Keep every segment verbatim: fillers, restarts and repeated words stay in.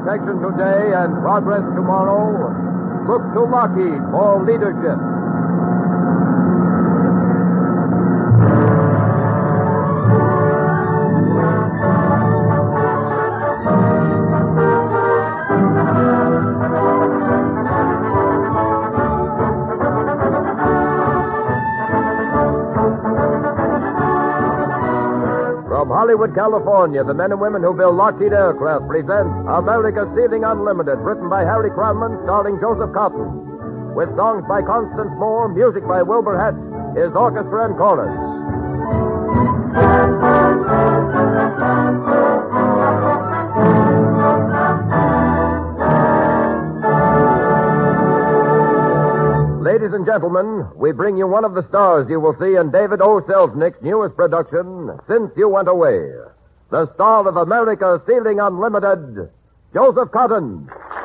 perfection today and progress tomorrow, look to Lockheed for leadership. From Hollywood, California, the men and women who build Lockheed Aircraft present America's Ceiling Unlimited, written by Harry Cromman, starring Joseph Cotton. With songs by Constance Moore, music by Wilbur Hatch, his orchestra and chorus. Ladies and gentlemen, we bring you one of the stars you will see in David O. Selznick's newest production, Since You Went Away. The star of America's Ceiling Unlimited, Joseph Cotton.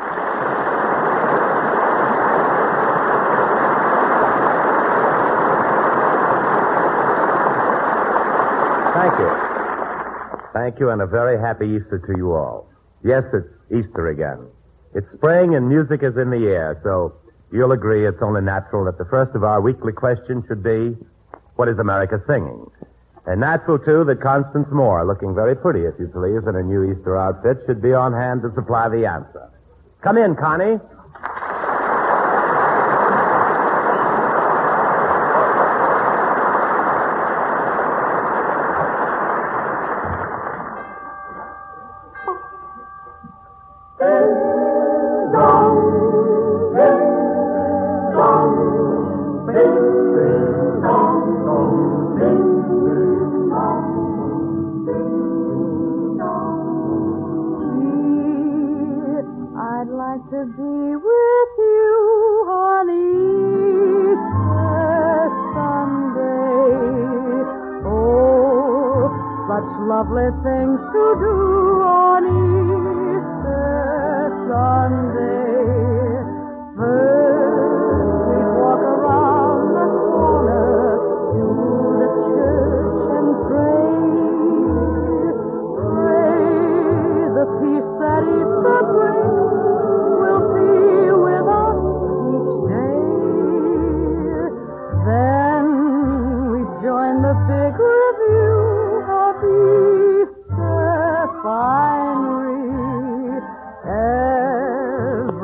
Thank you. Thank you, and a very happy Easter to you all. Yes, it's Easter again. It's spring and music is in the air, so you'll agree it's only natural that the first of our weekly questions should be, what is America singing? And natural, too, that Constance Moore, looking very pretty, if you please, in her new Easter outfit, should be on hand to supply the answer. Come in, Connie. To be with you on Easter Sunday. Oh, such lovely things to do on Easter Sunday. First, we walk around the corner to the church and pray. Pray the peace that Easter brings will be with us each day. Then we join the big review of Easter finery.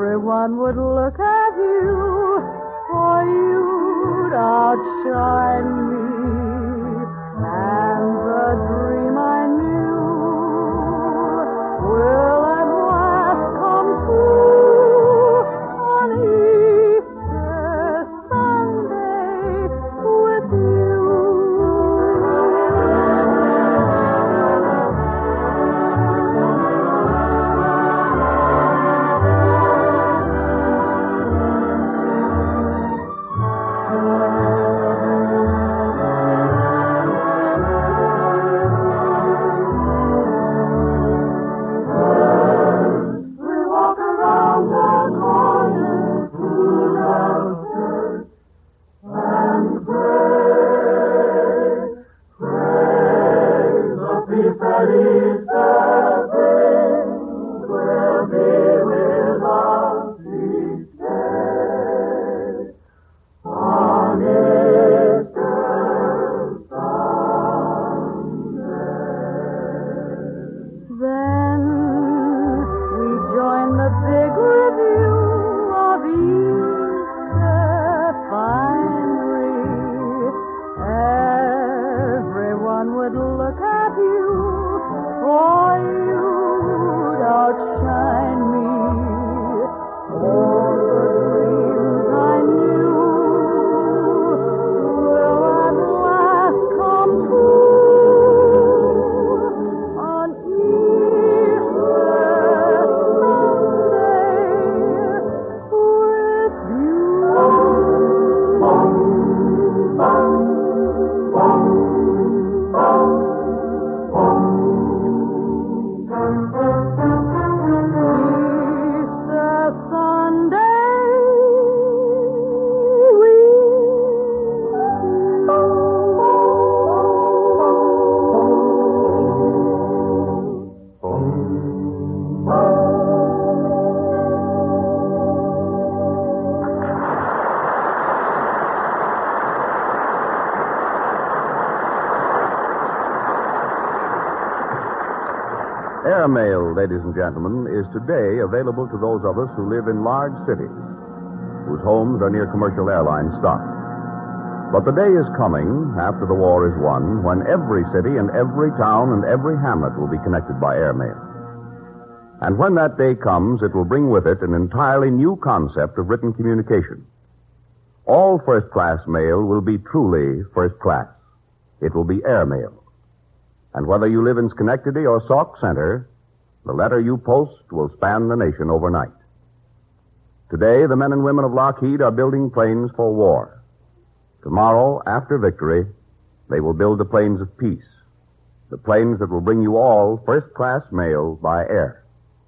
Airmail, ladies and gentlemen, is today available to those of us who live in large cities, whose homes are near commercial airline stops. But the day is coming, after the war is won, when every city and every town and every hamlet will be connected by airmail. And when that day comes, it will bring with it an entirely new concept of written communication. All first-class mail will be truly first class. It will be airmail. And whether you live in Schenectady or Sauk Center, the letter you post will span the nation overnight. Today, the men and women of Lockheed are building planes for war. Tomorrow, after victory, they will build the planes of peace, the planes that will bring you all first-class mail by air.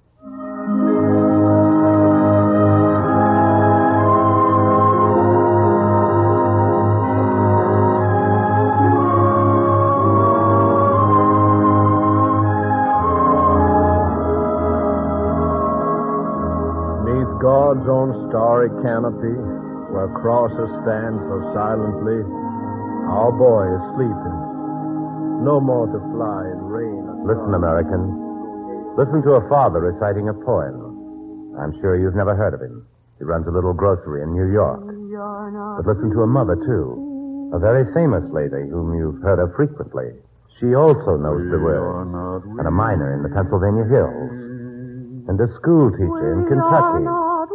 God's own starry canopy, where crosses stand so silently, our boy is sleeping, no more to fly in rain. Listen, American. Listen to a father reciting a poem. I'm sure you've never heard of him. He runs a little grocery in New York. But listen to a mother, too. A very famous lady whom you've heard of frequently. She also knows the words. And a miner in the Pennsylvania hills. And a school teacher in Kentucky.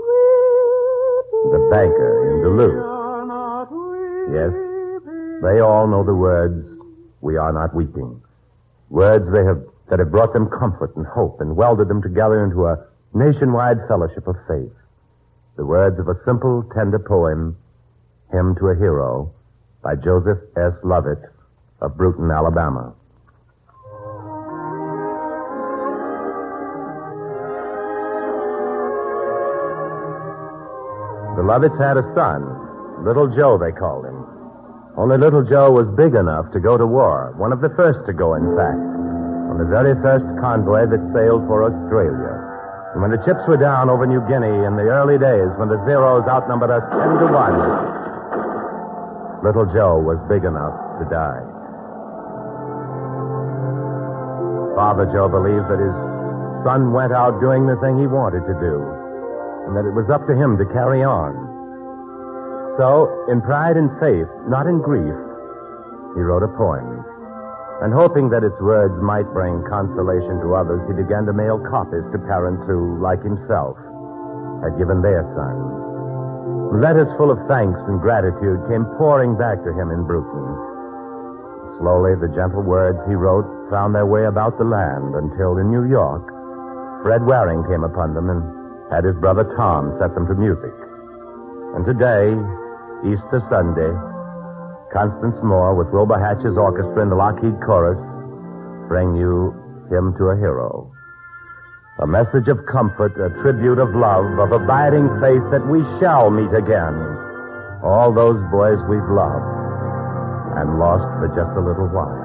The banker in Duluth. Yes, they all know the words, "We are not weeping." Words they have that have brought them comfort and hope and welded them together into a nationwide fellowship of faith. The words of a simple, tender poem, Hymn to a Hero, by Joseph S. Lovett of Bruton, Alabama. The Lovetts had a son. Little Joe, they called him. Only Little Joe was big enough to go to war. One of the first to go, in fact. On the very first convoy that sailed for Australia. And when the chips were down over New Guinea in the early days, when the Zeros outnumbered us ten to one, Little Joe was big enough to die. Father Joe believed that his son went out doing the thing he wanted to do, and that it was up to him to carry on. So, in pride and faith, not in grief, he wrote a poem. And hoping that its words might bring consolation to others, he began to mail copies to parents who, like himself, had given their son. Letters full of thanks and gratitude came pouring back to him in Bruton. Slowly, the gentle words he wrote found their way about the land until in New York, Fred Waring came upon them and had his brother Tom set them to music. And today, Easter Sunday, Constance Moore with Wilbur Hatch's orchestra and the Lockheed Chorus bring you Hymn to a Hero. A message of comfort, a tribute of love, of abiding faith that we shall meet again. All those boys we've loved and lost for just a little while.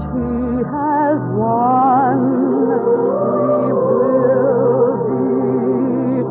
he has won. We will be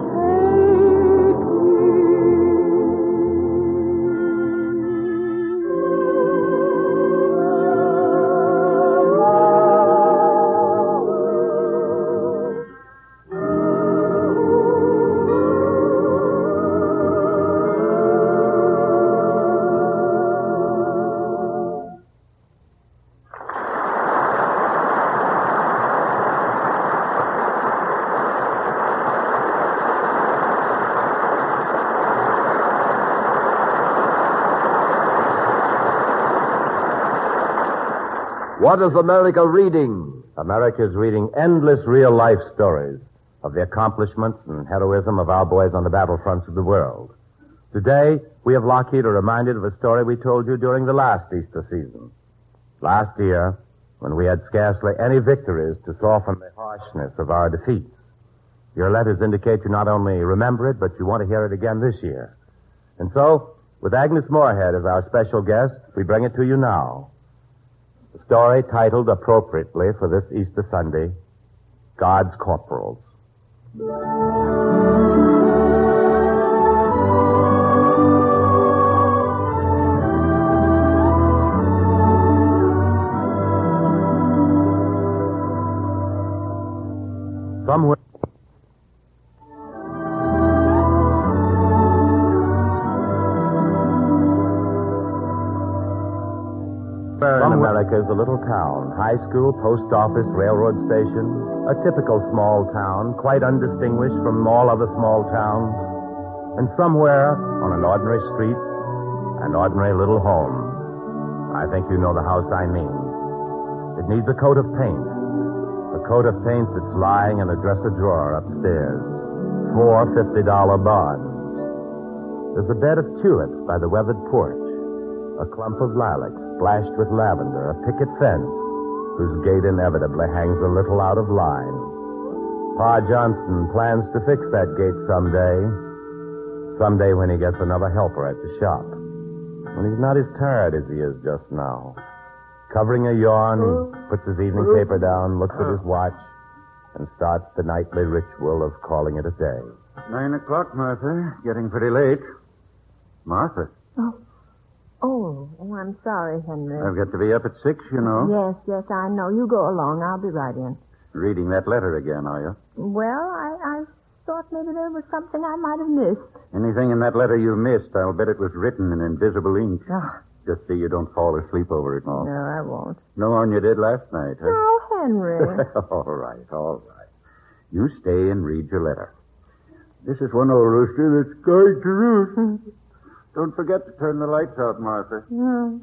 What is America reading? America is reading endless real-life stories of the accomplishments and heroism of our boys on the battlefronts of the world. Today, we of Lockheed are reminded of a story we told you during the last Easter season. Last year, when we had scarcely any victories to soften the harshness of our defeats. Your letters indicate you not only remember it, but you want to hear it again this year. And so, with Agnes Moorehead as our special guest, we bring it to you now. The story titled appropriately for this Easter Sunday, God's Corporals. Somewhere in America is a little town. High school, post office, railroad station. A typical small town, quite undistinguished from all other small towns. And somewhere on an ordinary street, an ordinary little home. I think you know the house I mean. It needs a coat of paint. A coat of paint that's lying in a dresser drawer upstairs. Four fifty dollar bonds. There's a bed of tulips by the weathered porch. A clump of lilacs splashed with lavender, a picket fence whose gate inevitably hangs a little out of line. Pa Johnson plans to fix that gate someday. Someday when he gets another helper at the shop. When he's not as tired as he is just now. Covering a yawn, he puts his evening paper down, looks at his watch, and starts the nightly ritual of calling it a day. Nine o'clock, Martha. Getting pretty late. Martha. Oh. Oh, oh, I'm sorry, Henry. I've got to be up at six, you know. Yes, yes, I know. You go along. I'll be right in. Reading that letter again, are you? Well, I, I thought maybe there was something I might have missed. Anything in that letter you missed, I'll bet it was written in invisible ink. Oh. Just so you don't fall asleep over it, Mom. No, I won't. No one you did last night, huh? No, Henry. all right, all right. You stay and read your letter. This is one old rooster that's going to roost. Don't forget to turn the lights out, Martha. Hmm.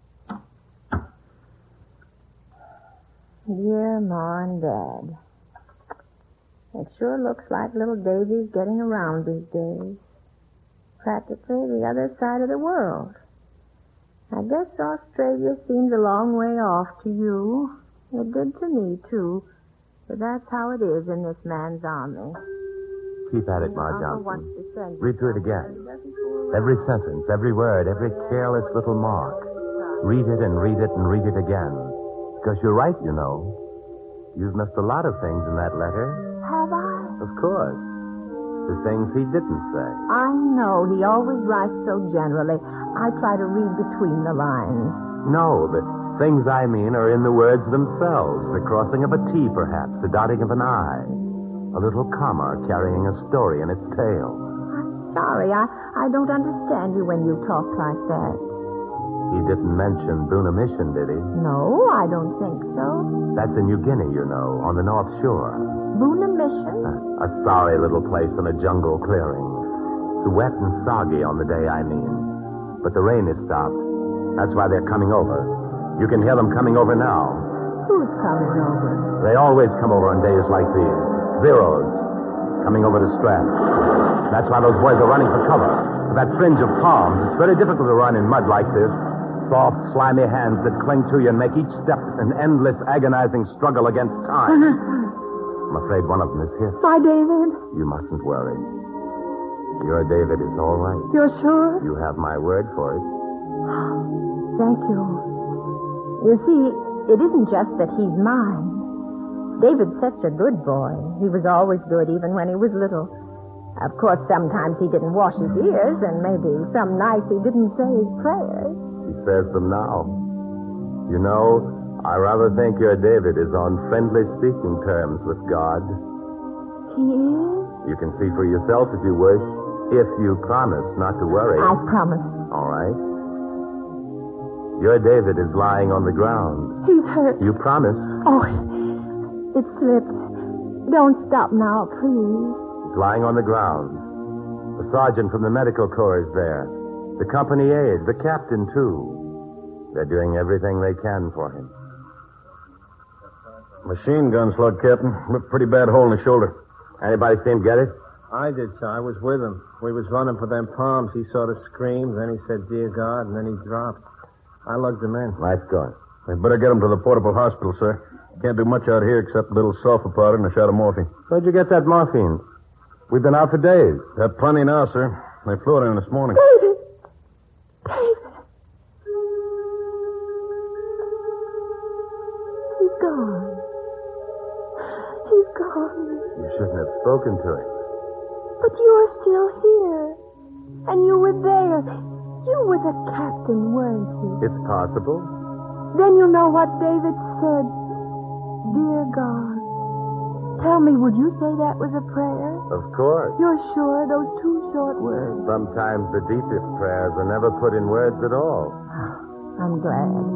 Dear Ma and Dad, it sure looks like little Davy's getting around these days. Practically the other side of the world. I guess Australia seems a long way off to you. It did to me, too. But that's how it is in this man's army. Keep at it, Ma Johnson. Read through it again. Every sentence, every word, every careless little mark. Read it and read it and read it again. Because you're right, you know. You've missed a lot of things in that letter. Have I? Of course. The things he didn't say. I know. He always writes so generally. I try to read between the lines. No, the things I mean are in the words themselves. The crossing of a T, perhaps. The dotting of an I. A little comma carrying a story in its tail. I'm sorry. I, I don't understand you when you talk like that. He didn't mention Buna Mission, did he? No, I don't think so. That's in New Guinea, you know, on the North Shore. Buna Mission? A, a sorry little place in a jungle clearing. It's wet and soggy on the day I mean. But the rain has stopped. That's why they're coming over. You can hear them coming over now. Who's coming over? They always come over on days like these. Zeros. Coming over to Strat. That's why those boys are running for cover. For that fringe of palms. It's very difficult to run in mud like this. Soft, slimy hands that cling to you and make each step an endless, agonizing struggle against time. I'm afraid one of them is hit. My David? You mustn't worry. Your David is all right. You're sure? You have my word for it. Thank you. You see, it isn't just that he's mine. David's such a good boy. He was always good, even when he was little. Of course, sometimes he didn't wash his ears, and maybe some nights he didn't say his prayers. He says them now. You know, I rather think your David is on friendly speaking terms with God. He is? You can see for yourself if you wish, if you promise not to worry. I promise. All right. Your David is lying on the ground. He's hurt. You promise. Oh, it slipped. Don't stop now, please. He's lying on the ground. The sergeant from the medical corps is there. The company aide, the captain, too. They're doing everything they can for him. Machine gun slug, Captain. Ripped pretty bad hole in the shoulder. Anybody see him get it? I did, sir. I was with him. We was running for them palms. He sort of screamed, then he said, "Dear God," and then he dropped. I lugged him in. Nice going. We better get him to the portable hospital, sir. Can't do much out here except a little sulfur powder and a shot of morphine. Where'd you get that morphine? We've been out for days. Got plenty now, sir. They flew it in this morning. David! David! He's gone. He's gone. You shouldn't have spoken to him. But you're still here. And you were there. You were the captain, weren't you? It's possible. Then you know what David said. Dear God. Tell me, would you say that was a prayer? Of course. You're sure? Those two short words. Sometimes the deepest prayers are never put in words at all. I'm glad.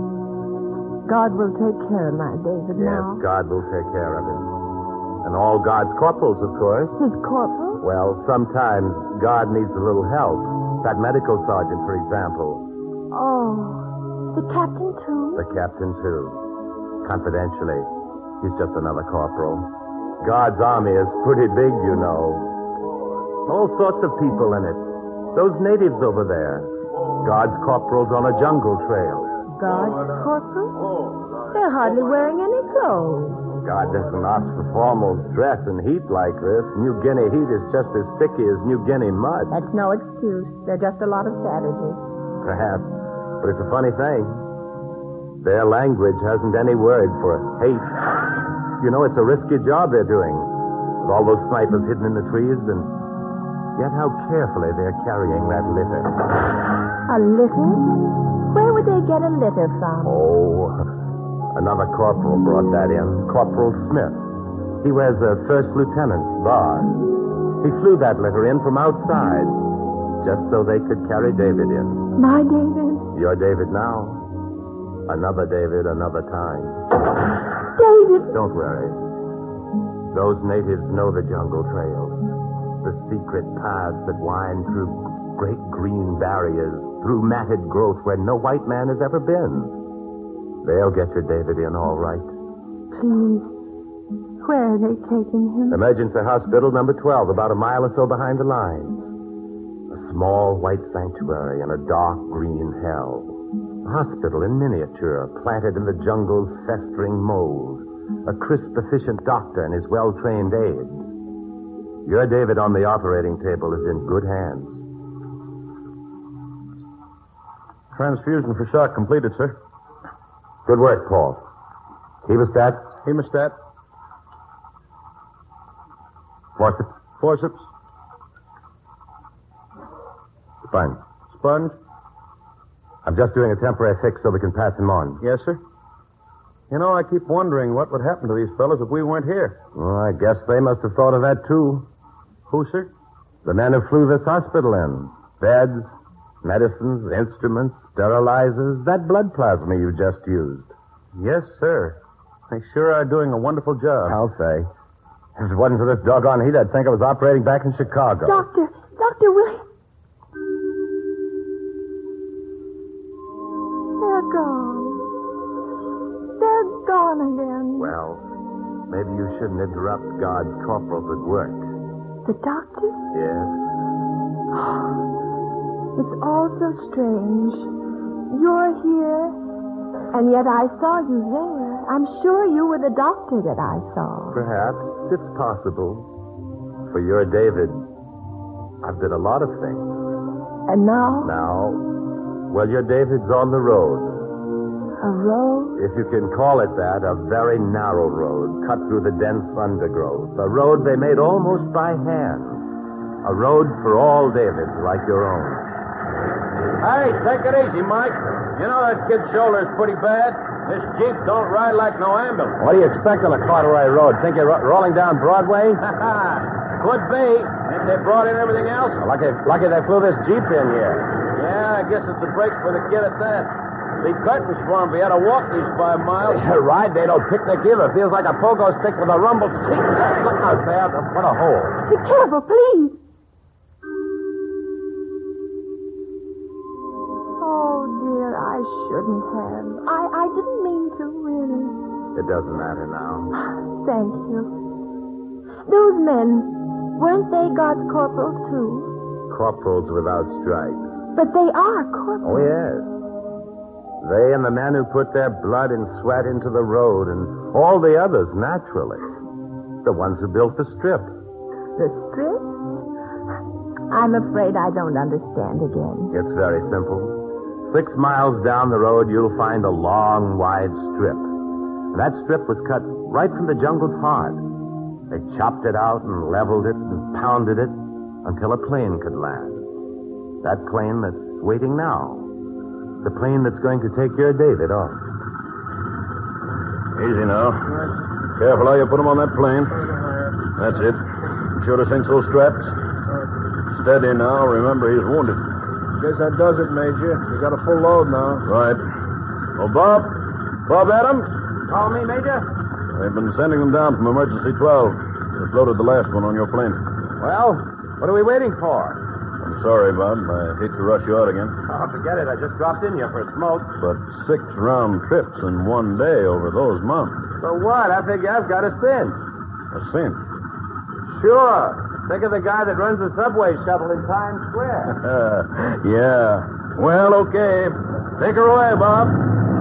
God will take care of my David Yes, now. God will take care of him. And all God's corporals, of course. His corporal? Well, sometimes God needs a little help. That medical sergeant, for example. Oh, the captain, too? The captain, too. Confidentially, he's just another corporal. God's army is pretty big, you know. All sorts of people in it. Those natives over there. God's corporals on a jungle trail. God's corporal? They're hardly wearing any clothes. God doesn't ask for formal dress in heat like this. New Guinea heat is just as sticky as New Guinea mud. That's no excuse. They're just a lot of savages. Perhaps. But it's a funny thing. Their language hasn't any word for hate. You know, it's a risky job they're doing. With all those snipers hidden in the trees, and yet how carefully they're carrying that litter. A litter? Where would they get a litter from? Oh, another corporal brought that in. Corporal Smith. He wears a first lieutenant's bar. He flew that litter in from outside, just so they could carry David in. My David? Your David now. Another David, another time. David! Don't worry. Those natives know the jungle trails. The secret paths that wind through great green barriers, through matted growth where no white man has ever been. They'll get your David in all right. Please. Where are they taking him? Emergency hospital number twelve, about a mile or so behind the lines. A small white sanctuary in a dark green hell. A hospital in miniature, planted in the jungle's festering mold. A crisp, efficient doctor and his well-trained aides. Your David on the operating table is in good hands. Transfusion for shock completed, sir. Good work, Paul. Hemostat? Hemostat. Forceps? Forceps. Sponge. Sponge. I'm just doing a temporary fix so we can pass him on. Yes, sir. You know, I keep wondering what would happen to these fellows if we weren't here. Well, I guess they must have thought of that, too. Who, sir? The men who flew this hospital in. Beds, medicines, instruments, sterilizers, that blood plasma you just used. Yes, sir. They sure are doing a wonderful job. I'll say. If it wasn't for this doggone heat, I'd think I was operating back in Chicago. Doctor, Doctor Williams. They're gone. They're gone again. Well, maybe you shouldn't interrupt God's corporals at work. The doctor? Yes. It's all so strange. You're here, and yet I saw you there. I'm sure you were the doctor that I saw. Perhaps. It's possible. For your David, I've done a lot of things. And now? Now, well, your David's on the road. A road? If you can call it that, a very narrow road cut through the dense undergrowth. A road they made almost by hand. A road for all Davids like your own. Hey, take it easy, Mike. You know that kid's shoulder's pretty bad. This Jeep don't ride like no ambulance. What do you expect on a corduroy road? Think you're ro- rolling down Broadway? Could be. If they brought in everything else. Lucky, lucky they flew this Jeep in here. Yeah, I guess it's a break for the kid at that. Be curtains for him if he had to walk these five miles. Ride, they don't picnic either. Feels like a pogo stick with a rumble seat. Look out there. What a hole. Be careful, please. Oh, dear, I shouldn't have. I, I didn't mean to, really. It doesn't matter now. Thank you. Those men, weren't they God's corporals, too? Corporals without stripes. But they are corporals. Oh, yes. They and the men who put their blood and sweat into the road, and all the others, naturally. The ones who built the strip. The strip? I'm afraid I don't understand again. It's very simple. Six miles down the road, you'll find a long, wide strip. And that strip was cut right from the jungle's heart. They chopped it out and leveled it and pounded it until a plane could land. That plane that's waiting now. The plane that's going to take your David off. Easy now. Careful how you put him on that plane. That's it. Be sure to cinch those straps. Steady now. Remember, he's wounded. Guess that does it, Major. You got a full load now. Right. Oh, Bob? Bob Adams? Call me, Major? They've been sending them down from Emergency twelve. They loaded the last one on your plane. Well, what are we waiting for? I'm sorry, Bob. I hate to rush you out again. Oh, forget it. I just dropped in here for a smoke. But six round trips in one day over those mountains. So what? I figure I've got a cinch. A cinch. Sure. Think of the guy that runs the subway shuttle in Times Square. Yeah. Well, okay. Take her away, Bob.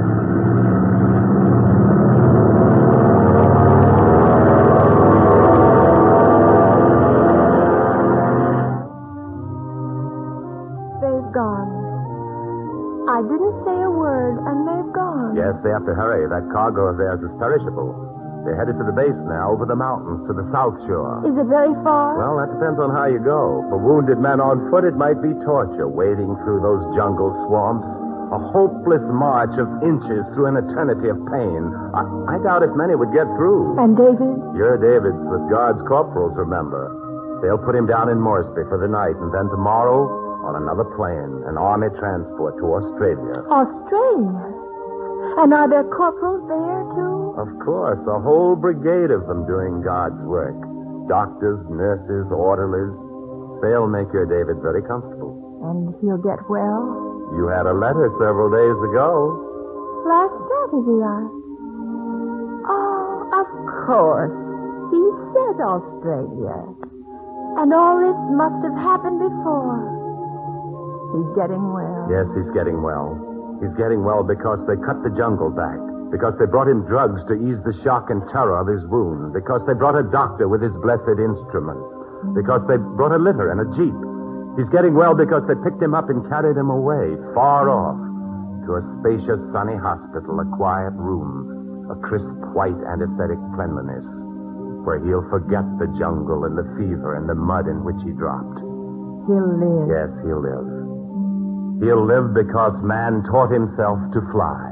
They've gone. I didn't say a word, and they've gone. Yes, they have to hurry. That cargo of theirs is perishable. They're headed to the base now, over the mountains, to the south shore. Is it very far? Well, that depends on how you go. For wounded men on foot, it might be torture, wading through those jungle swamps. A hopeless march of inches through an eternity of pain. I, I doubt if many would get through. And David? You're David's with Guards corporals, remember. They'll put him down in Moresby for the night, and then tomorrow, on another plane, an army transport to Australia. Australia? And are there corporals there, too? Of course, a whole brigade of them doing God's work. Doctors, nurses, orderlies. They'll make your David very comfortable. And he'll get well? You had a letter several days ago. Last Saturday, I... Oh, of course. He said Australia. And all this must have happened before. He's getting well. Yes, he's getting well. He's getting well because they cut the jungle back. Because they brought him drugs to ease the shock and terror of his wound. Because they brought a doctor with his blessed instruments. Because they brought a litter and a jeep. He's getting well because they picked him up and carried him away, far off, to a spacious, sunny hospital, a quiet room, a crisp, white, anesthetic cleanliness, where he'll forget the jungle and the fever and the mud in which he dropped. He'll live. Yes, he'll live. He'll live because man taught himself to fly.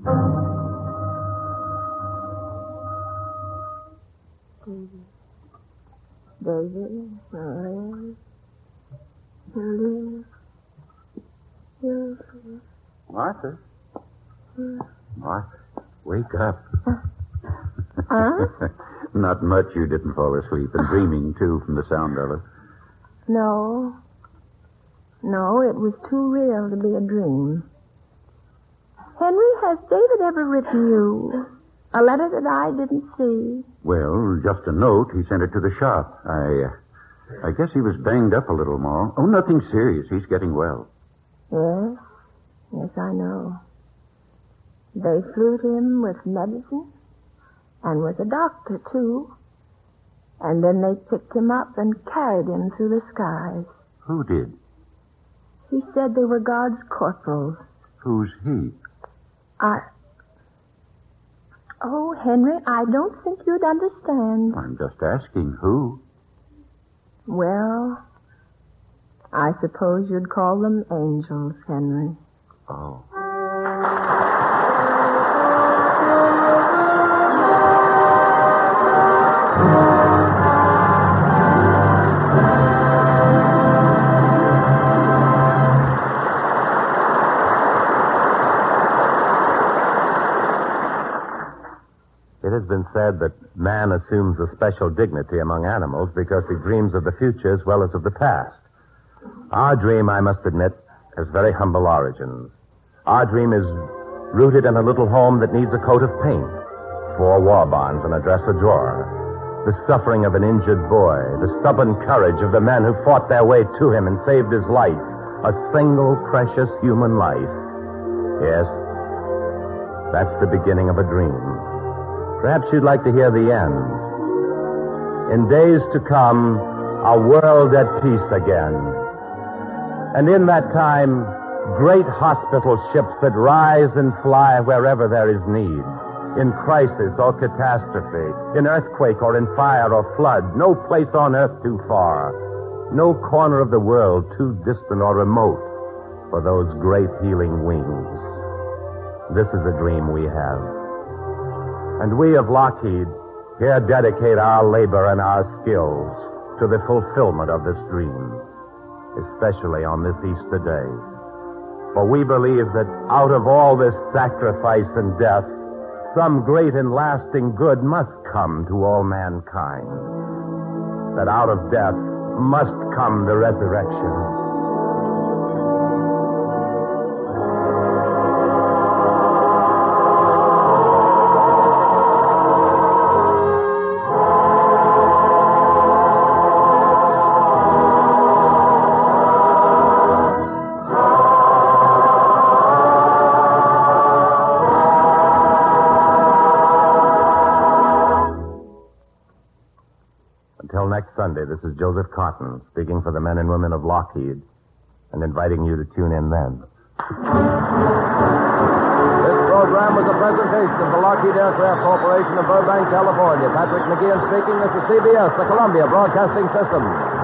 David, David, he'll live. He'll live. Martha? Martha, wake up. Huh? Not much. You didn't fall asleep. And dreaming, too, from the sound of it. No. No, it was too real to be a dream. Henry, has David ever written you a letter that I didn't see? Well, just a note. He sent it to the shop. I, uh, I guess he was banged up a little more. Oh, nothing serious. He's getting well. Yes. Yes, I know. They flew him with medicine and with a doctor, too. And then they picked him up and carried him through the skies. Who did? He said they were God's corporals. Who's he? I Oh, Henry, I don't think you'd understand. I'm just asking who. Well, I suppose you'd call them angels, Henry. Oh. It has been said that man assumes a special dignity among animals because he dreams of the future as well as of the past. Our dream, I must admit, has very humble origins. Our dream is rooted in a little home that needs a coat of paint, four war bonds, and a dresser drawer. The suffering of an injured boy, the stubborn courage of the men who fought their way to him and saved his life, a single precious human life. Yes, that's the beginning of a dream. Perhaps you'd like to hear the end. In days to come, a world at peace again. And in that time, great hospital ships that rise and fly wherever there is need. In crisis or catastrophe, in earthquake or in fire or flood, no place on earth too far, no corner of the world too distant or remote for those great healing wings. This is a dream we have. And we of Lockheed here dedicate our labor and our skills to the fulfillment of this dream, especially on this Easter day. For we believe that out of all this sacrifice and death, some great and lasting good must come to all mankind. That out of death must come the resurrection. Until next Sunday, this is Joseph Cotton speaking for the men and women of Lockheed and inviting you to tune in then. This program was a presentation of the Lockheed Aircraft Corporation of Burbank, California. Patrick McGeehan speaking. This is C B S, the Columbia Broadcasting System.